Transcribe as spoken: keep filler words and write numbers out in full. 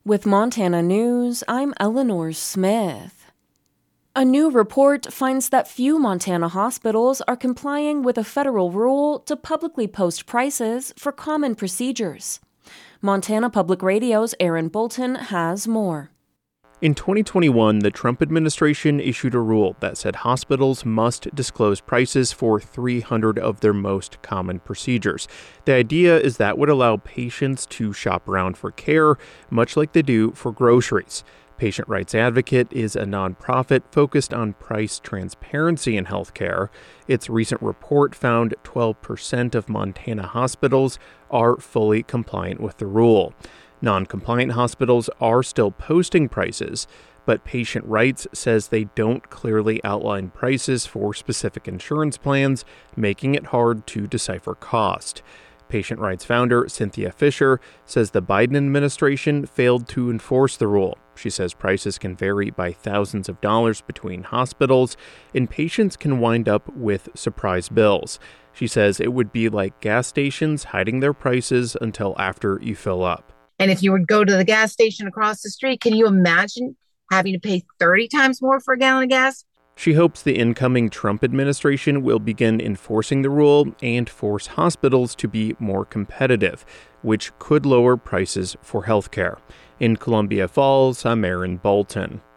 With Montana News, I'm Eleanor Smith. A new report finds that few Montana hospitals are complying with a federal rule to publicly post prices for common procedures. Montana Public Radio's Aaron Bolton has more. In twenty twenty-one, the Trump administration issued a rule that said hospitals must disclose prices for three hundred of their most common procedures. The idea is that would allow patients to shop around for care, much like they do for groceries. Patient Rights Advocate is a nonprofit focused on price transparency in healthcare. Its recent report found twelve percent of Montana hospitals are fully compliant with the rule. Non-compliant hospitals are still posting prices, but Patient Rights says they don't clearly outline prices for specific insurance plans, making it hard to decipher cost. Patient Rights founder Cynthia Fisher says the Biden administration failed to enforce the rule. She says prices can vary by thousands of dollars between hospitals, and patients can wind up with surprise bills. She says it would be like gas stations hiding their prices until after you fill up. And if you would go to the gas station across the street, can you imagine having to pay thirty times more for a gallon of gas? She hopes the incoming Trump administration will begin enforcing the rule and force hospitals to be more competitive, which could lower prices for healthcare. In Columbia Falls, I'm Aaron Bolton.